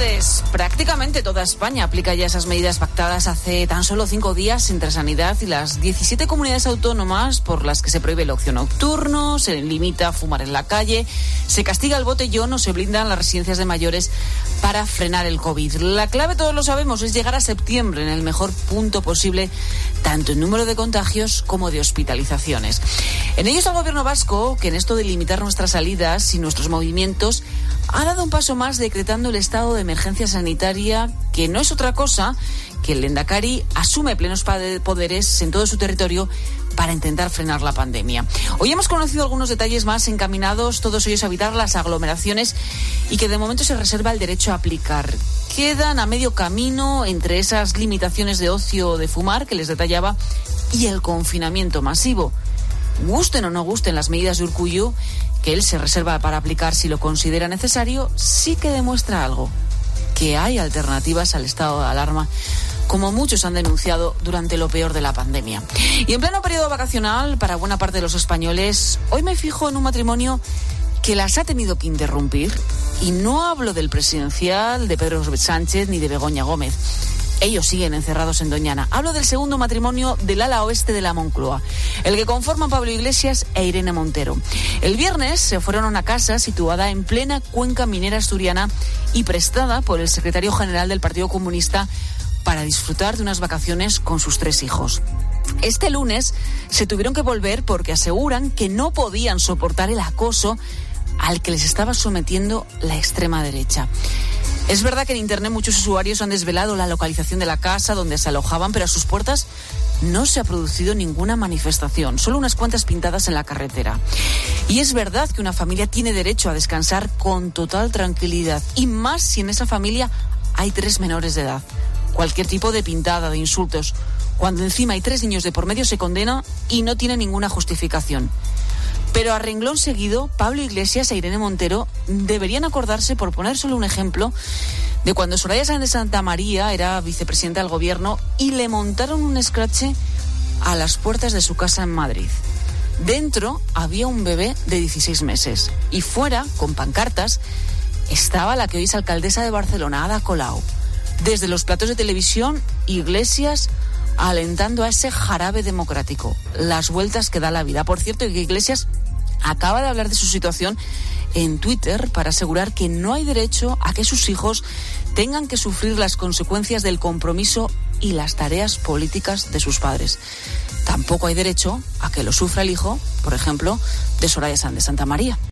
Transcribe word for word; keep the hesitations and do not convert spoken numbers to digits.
Pues prácticamente toda España aplica ya esas medidas pactadas hace tan solo cinco días entre Sanidad y las diecisiete comunidades autónomas, por las que se prohíbe el ocio nocturno, se limita a fumar en la calle, se castiga el botellón o se blindan las residencias de mayores para frenar el COVID. La clave, todos lo sabemos, es llegar a septiembre en el mejor punto posible, tanto en número de contagios como de hospitalizaciones. En ello está el gobierno vasco, que en esto de limitar nuestras salidas y nuestros movimientos ha dado un paso más decretando el estado de emergencia sanitaria, que no es otra cosa que el Lehendakari asume plenos poderes en todo su territorio para intentar frenar la pandemia. Hoy hemos conocido algunos detalles más encaminados, todos ellos a evitar las aglomeraciones y que de momento se reserva el derecho a aplicar. Quedan a medio camino entre esas limitaciones de ocio o de fumar que les detallaba y el confinamiento masivo. Gusten o no gusten las medidas de Urkullu, que él se reserva para aplicar si lo considera necesario, sí que demuestra algo, que hay alternativas al estado de alarma, como muchos han denunciado durante lo peor de la pandemia. Y en pleno periodo vacacional, para buena parte de los españoles, hoy me fijo en un matrimonio que las ha tenido que interrumpir, y no hablo del presidencial, de Pedro Sánchez ni de Begoña Gómez. Ellos siguen encerrados en Doñana. Hablo del segundo matrimonio del ala oeste de la Moncloa, el que conforman Pablo Iglesias e Irene Montero. El viernes se fueron a una casa situada en plena cuenca minera asturiana y prestada por el secretario general del Partido Comunista para disfrutar de unas vacaciones con sus tres hijos. Este lunes se tuvieron que volver porque aseguran que no podían soportar el acoso al que les estaba sometiendo la extrema derecha. Es verdad que en Internet muchos usuarios han desvelado la localización de la casa donde se alojaban, pero a sus puertas no se ha producido ninguna manifestación, solo unas cuantas pintadas en la carretera. Y es verdad que una familia tiene derecho a descansar con total tranquilidad, y más si en esa familia hay tres menores de edad. Cualquier tipo de pintada, de insultos, cuando encima hay tres niños de por medio, se condena y no tiene ninguna justificación. Pero a renglón seguido, Pablo Iglesias e Irene Montero deberían acordarse, por poner solo un ejemplo, de cuando Soraya Sáenz de Santamaría era vicepresidenta del gobierno y le montaron un escrache a las puertas de su casa en Madrid. Dentro había un bebé de dieciséis meses y fuera, con pancartas, estaba la que hoy es alcaldesa de Barcelona, Ada Colau. Desde los platos de televisión, Iglesias alentando a ese jarabe democrático, las vueltas que da la vida. Por cierto, que Iglesias acaba de hablar de su situación en Twitter para asegurar que no hay derecho a que sus hijos tengan que sufrir las consecuencias del compromiso y las tareas políticas de sus padres. Tampoco hay derecho a que lo sufra el hijo, por ejemplo, de Soraya Sáenz de Santamaría.